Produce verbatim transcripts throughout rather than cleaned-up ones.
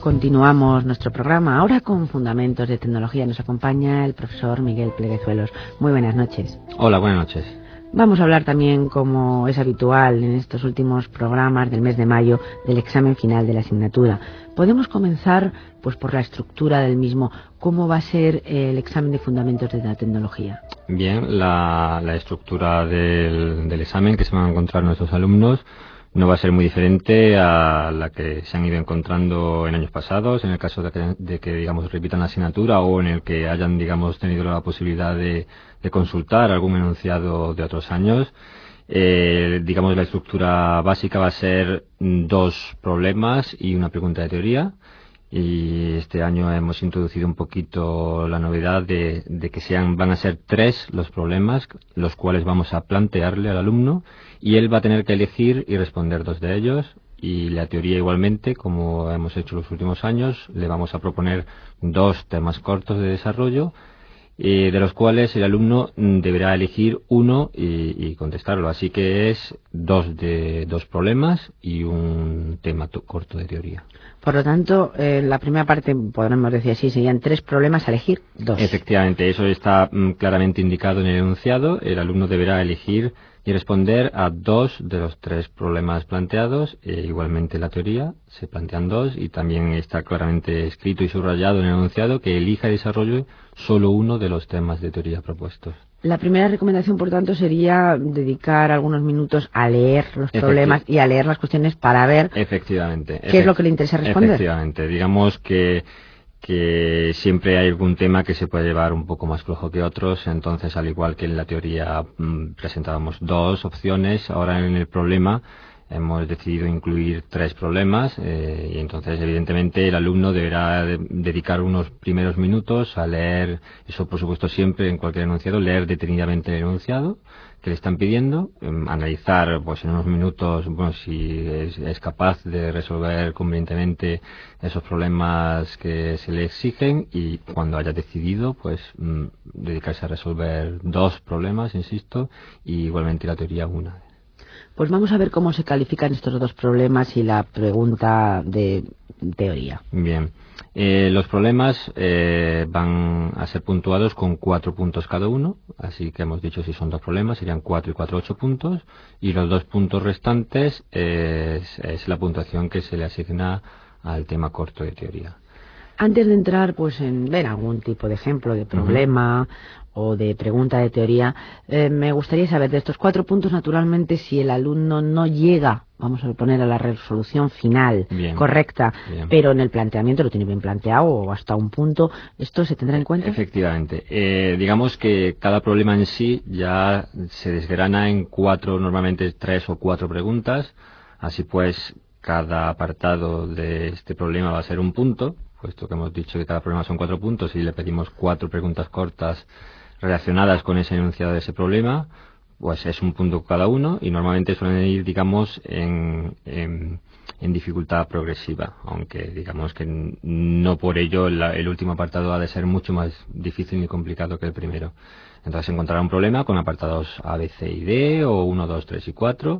Continuamos nuestro programa, ahora con Fundamentos de Tecnología. Nos acompaña el profesor Miguel Pleguezuelos. Muy buenas noches. Hola, buenas noches. Vamos a hablar también, como es habitual en estos últimos programas del mes de mayo, del examen final de la asignatura. Podemos comenzar pues por la estructura del mismo. ¿Cómo va a ser el examen de Fundamentos de la Tecnología? Bien, la, la estructura del, del examen que se van a encontrar nuestros alumnos no va a ser muy diferente a la que se han ido encontrando en años pasados, en el caso de que, de que digamos, repitan la asignatura o en el que hayan, digamos, tenido la posibilidad de, de consultar algún enunciado de otros años. Eh, digamos, la estructura básica va a ser dos problemas y una pregunta de teoría. Y este año hemos introducido un poquito la novedad de, de que sean, van a ser tres los problemas, los cuales vamos a plantearle al alumno, y él va a tener que elegir y responder dos de ellos. Y la teoría igualmente, como hemos hecho los últimos años, le vamos a proponer dos temas cortos de desarrollo, eh, de los cuales el alumno deberá elegir uno y, y contestarlo. Así que es dos de dos problemas y un tema corto de teoría. Por lo tanto, eh, la primera parte, podremos decir así, serían tres problemas a elegir dos. Efectivamente, eso está mm, claramente indicado en el enunciado. El alumno deberá elegir y responder a dos de los tres problemas planteados. E igualmente la teoría se plantean dos y también está claramente escrito y subrayado en el enunciado que elija y desarrolle solo uno de los temas de teoría propuestos. La primera recomendación, por tanto, sería dedicar algunos minutos a leer los problemas y a leer las cuestiones para ver Efectivamente, qué es lo que le interesa responder. Efectivamente, digamos que que siempre hay algún tema que se puede llevar un poco más flojo que otros, entonces al igual que en la teoría mmm, presentábamos dos opciones, ahora en el problema hemos decidido incluir tres problemas eh, y entonces evidentemente el alumno deberá de, dedicar unos primeros minutos a leer, eso por supuesto siempre en cualquier enunciado, leer detenidamente el enunciado que le están pidiendo, eh, analizar pues en unos minutos bueno si es, es capaz de resolver convenientemente esos problemas que se le exigen y cuando haya decidido pues mmm, dedicarse a resolver dos problemas, insisto, y igualmente la teoría una. Pues vamos a ver cómo se califican estos dos problemas y la pregunta de teoría. Bien, eh, los problemas eh, van a ser puntuados con cuatro puntos cada uno, así que hemos dicho si son dos problemas serían cuatro y cuatro, ocho puntos, y los dos puntos restantes eh, es, es la puntuación que se le asigna al tema corto de teoría. Antes de entrar pues en ver algún tipo de ejemplo de problema uh-huh. o de pregunta de teoría, eh, me gustaría saber de estos cuatro puntos, naturalmente, si el alumno no llega, vamos a poner, a la resolución final bien, correcta, bien. pero en el planteamiento lo tiene bien planteado o hasta un punto, ¿esto se tendrá en cuenta? Efectivamente. Eh, digamos que cada problema en sí ya se desgrana en cuatro, normalmente tres o cuatro preguntas, así pues cada apartado de este problema va a ser un punto, puesto que hemos dicho que cada problema son cuatro puntos y le pedimos cuatro preguntas cortas relacionadas con ese enunciado de ese problema, pues es un punto cada uno y normalmente suelen ir, digamos, en, en, en dificultad progresiva, aunque digamos que no por ello la, el último apartado ha de ser mucho más difícil y complicado que el primero. Entonces encontrará un problema con apartados A, B, C y D o uno, dos, tres y cuatro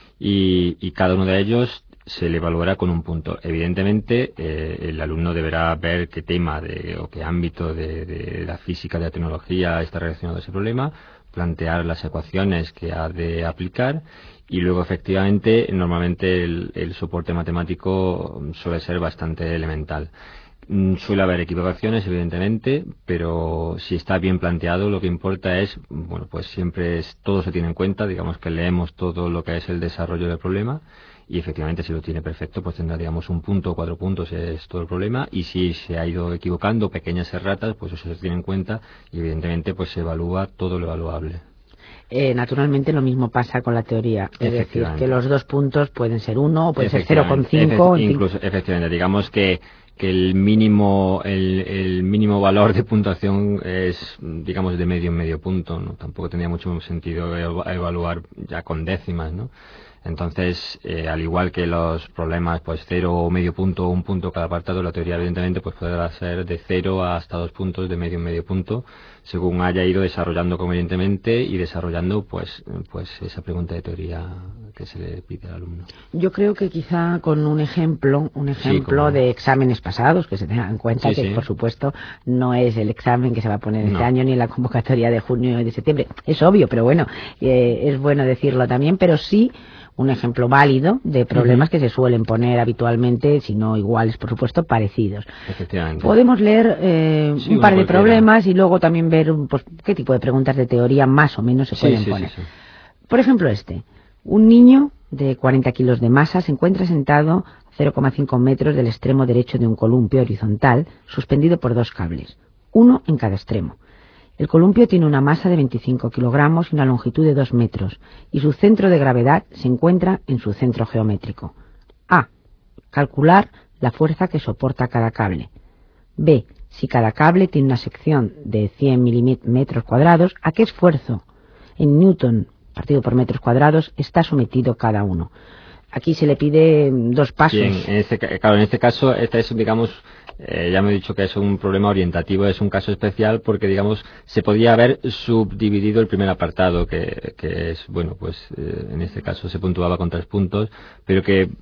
y, y cada uno de ellos se le evaluará con un punto. Evidentemente, eh, el alumno deberá ver qué tema de, o qué ámbito de, de la física, de la tecnología está relacionado a ese problema, plantear las ecuaciones que ha de aplicar y luego, efectivamente, normalmente el, el soporte matemático suele ser bastante elemental. Suele haber equivocaciones, evidentemente, pero si está bien planteado, lo que importa es, bueno, pues siempre es, todo se tiene en cuenta, digamos que leemos todo lo que es el desarrollo del problema y efectivamente si lo tiene perfecto, pues tendrá, digamos, un punto o cuatro puntos, es todo el problema, y si se ha ido equivocando, pequeñas erratas, pues eso se tiene en cuenta y evidentemente pues se evalúa todo lo evaluable. Eh, naturalmente lo mismo pasa con la teoría, es decir, que los dos puntos pueden ser uno o pueden ser cero coma cinco. Efe- incluso, efectivamente, digamos que que el mínimo el, el mínimo valor de puntuación es, digamos, de medio en medio punto, ¿no? Tampoco tendría mucho sentido evaluar ya con décimas, ¿no? Entonces, eh, al igual que los problemas, pues cero o medio punto o un punto cada apartado, la teoría evidentemente pues podrá ser de cero hasta dos puntos, de medio en medio punto, según haya ido desarrollando convenientemente y desarrollando pues pues esa pregunta de teoría que se le pide al alumno. Yo creo que quizá con un ejemplo, un ejemplo sí, como... de exámenes pasados, que se tengan en cuenta sí, que sí. por supuesto no es el examen que se va a poner este no. año ni la convocatoria de junio y de septiembre, es obvio, pero bueno, eh, es bueno decirlo también, pero sí un ejemplo válido de problemas uh-huh. que se suelen poner habitualmente, si no iguales, por supuesto, parecidos. Efectivamente. Podemos leer eh, sí, un par de problemas y luego también ver pues, qué tipo de preguntas de teoría más o menos se sí, pueden sí, poner. Sí, sí. Por ejemplo, este. Un niño de cuarenta kilos de masa se encuentra sentado a cero coma cinco metros del extremo derecho de un columpio horizontal suspendido por dos cables, uno en cada extremo. El columpio tiene una masa de veinticinco kilogramos y una longitud de dos metros, y su centro de gravedad se encuentra en su centro geométrico. A. Calcular la fuerza que soporta cada cable. B. Si cada cable tiene una sección de cien milímetros cuadrados, ¿a qué esfuerzo en newton partido por metros cuadrados está sometido cada uno? Aquí se le pide dos pasos. Bien, en este, claro, en este caso, este es, digamos, eh, ya me he dicho que es un problema orientativo, es un caso especial porque, digamos, se podía haber subdividido el primer apartado, que, que es, bueno, pues eh, en este caso se puntuaba con tres puntos, pero que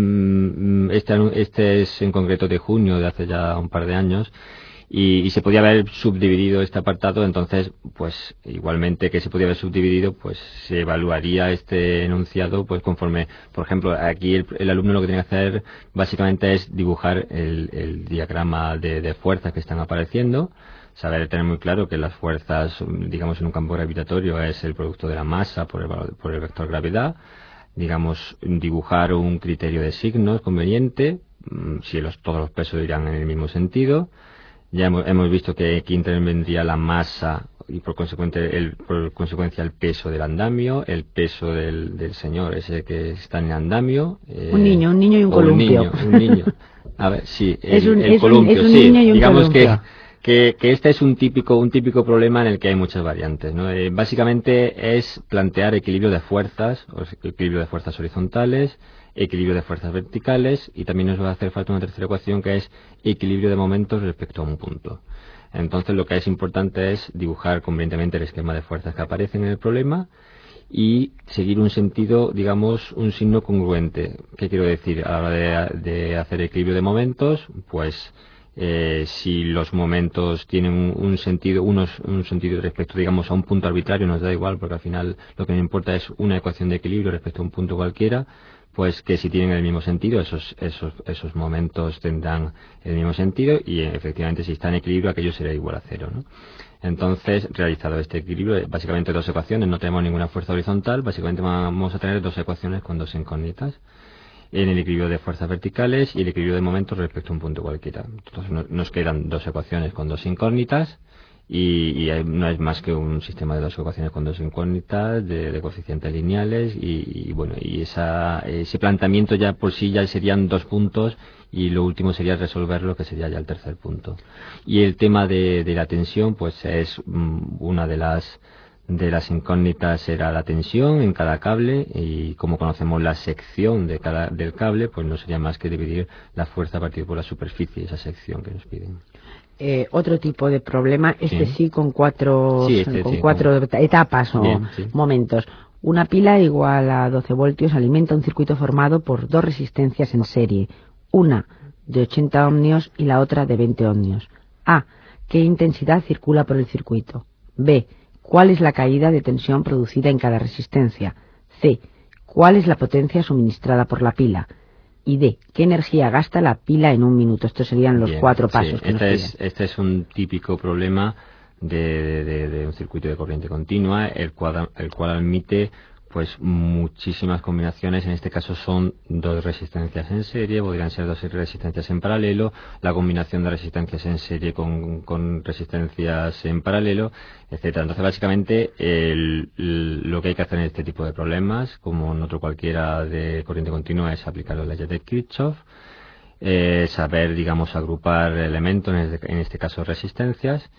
mm, este, este es en concreto de junio, de hace ya un par de años, Y, y se podía haber subdividido este apartado, entonces pues igualmente que se podía haber subdividido, pues se evaluaría este enunciado pues conforme, por ejemplo, aquí el, el alumno lo que tiene que hacer básicamente es dibujar el, el diagrama de, de fuerzas que están apareciendo, saber tener muy claro que las fuerzas, digamos, en un campo gravitatorio es el producto de la masa por el, por el vector gravedad, digamos, dibujar un criterio de signos conveniente, si los, todos los pesos irán en el mismo sentido. Ya hemos, hemos visto que aquí intervendría la masa y por consecuente el, por consecuencia el peso del andamio, el peso del, del señor ese que está en el andamio. Eh, un niño, un niño y un columpio. Un niño, un niño. A ver, sí, el, es un, el es columpio, un, es un sí. Niño y un Digamos columpio. que, que, que este es un típico, un típico problema en el que hay muchas variantes, ¿no? Eh, básicamente es plantear equilibrio de fuerzas, o equilibrio de fuerzas horizontales, equilibrio de fuerzas verticales, y también nos va a hacer falta una tercera ecuación que es equilibrio de momentos respecto a un punto. Entonces lo que es importante es dibujar convenientemente el esquema de fuerzas que aparecen en el problema y seguir un sentido, digamos, un signo congruente. ¿Qué quiero decir? A la hora de, de hacer equilibrio de momentos, pues eh, si los momentos tienen un, un sentido, unos, un sentido respecto, digamos, a un punto arbitrario, nos da igual, porque al final lo que nos importa es una ecuación de equilibrio respecto a un punto cualquiera, pues que si tienen el mismo sentido, esos, esos, esos momentos tendrán el mismo sentido y efectivamente si está en equilibrio aquello será igual a cero, ¿no? Entonces, realizado este equilibrio, básicamente dos ecuaciones, no tenemos ninguna fuerza horizontal, básicamente vamos a tener dos ecuaciones con dos incógnitas, en el equilibrio de fuerzas verticales y el equilibrio de momentos respecto a un punto cualquiera. Entonces nos quedan dos ecuaciones con dos incógnitas y, y no es más que un sistema de dos ecuaciones con dos incógnitas de, de coeficientes lineales y, y bueno, y esa, ese planteamiento ya por sí ya serían dos puntos y lo último sería resolverlo, que sería ya el tercer punto. Y el tema de, de la tensión pues es um, una de las de las incógnitas era la tensión en cada cable y como conocemos la sección de cada del cable pues no sería más que dividir la fuerza a partir por la superficie de esa sección que nos piden. Eh, otro tipo de problema, este sí, sí con cuatro, sí, este, con sí, cuatro con... etapas o Bien, sí. momentos. Una pila igual a doce voltios alimenta un circuito formado por dos resistencias en serie, una de ochenta ohmios y la otra de veinte ohmios. A. ¿Qué intensidad circula por el circuito? B. ¿Cuál es la caída de tensión producida en cada resistencia? C. ¿Cuál es la potencia suministrada por la pila? Y D. ¿Qué energía gasta la pila en un minuto? Estos serían los Bien, cuatro pasos sí, que este nos es, piden. este es un típico problema de, de, de un circuito de corriente continua, el cual, el cual admite pues muchísimas combinaciones. En este caso son dos resistencias en serie, podrían ser dos resistencias en paralelo, la combinación de resistencias en serie con, con resistencias en paralelo, etcétera. Entonces básicamente el, el, lo que hay que hacer en este tipo de problemas, como en otro cualquiera de corriente continua, es aplicar las leyes de Kirchhoff, eh, saber, digamos, agrupar elementos, en este, en este caso resistencias,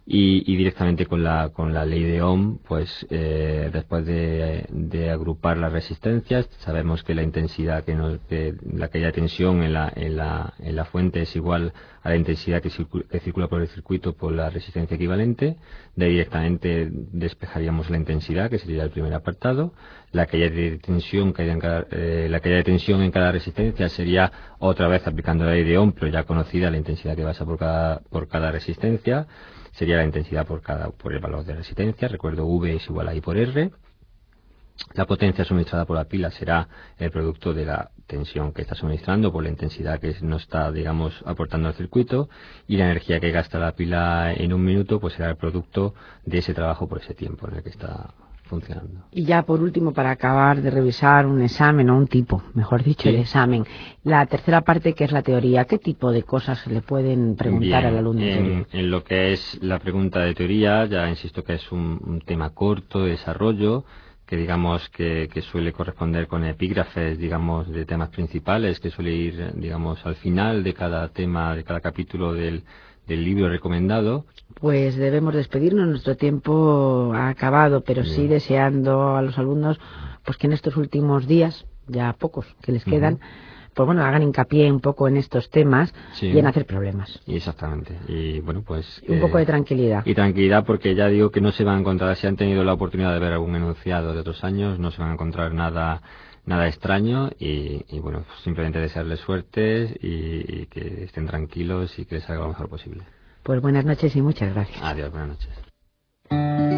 Y, y directamente con la con la ley de Ohm, pues eh, después de, de agrupar las resistencias, sabemos que la intensidad que, nos, que la caída de tensión en la en la en la fuente es igual a la intensidad que, circula, que circula por el circuito por la resistencia equivalente. De ahí directamente despejaríamos la intensidad, que sería el primer apartado. La caída de tensión caída en cada, eh, la caída de tensión en cada resistencia sería otra vez aplicando la ley de Ohm, pero ya conocida la intensidad que pasa por cada por cada resistencia. Sería la intensidad por cada por el valor de resistencia. Recuerdo, V es igual a I por R. La potencia suministrada por la pila será el producto de la tensión que está suministrando por la intensidad que nos está, digamos, aportando al circuito, y la energía que gasta la pila en un minuto pues será el producto de ese trabajo por ese tiempo en el que está funcionando. Y ya por último, para acabar de revisar un examen o un tipo, mejor dicho, sí. el examen, la tercera parte, que es la teoría, ¿qué tipo de cosas se le pueden preguntar Bien, al alumno? En, en lo que es la pregunta de teoría, ya insisto que es un, un tema corto de desarrollo, que digamos que, que suele corresponder con epígrafes, digamos, de temas principales, que suele ir, digamos, al final de cada tema, de cada capítulo del del libro recomendado. Pues debemos despedirnos, nuestro tiempo ha acabado, pero Bien. sí deseando a los alumnos pues que en estos últimos días, ya pocos que les quedan, uh-huh. pues bueno, hagan hincapié un poco en estos temas sí. y en hacer problemas. Exactamente. Y bueno, pues... Y un eh, poco de tranquilidad. Y tranquilidad, porque ya digo que no se van a encontrar, si han tenido la oportunidad de ver algún enunciado de otros años, no se van a encontrar nada nada extraño y, y bueno, simplemente desearles suerte y, y que estén tranquilos y que les salga lo mejor posible. Pues buenas noches y muchas gracias. Adiós, buenas noches.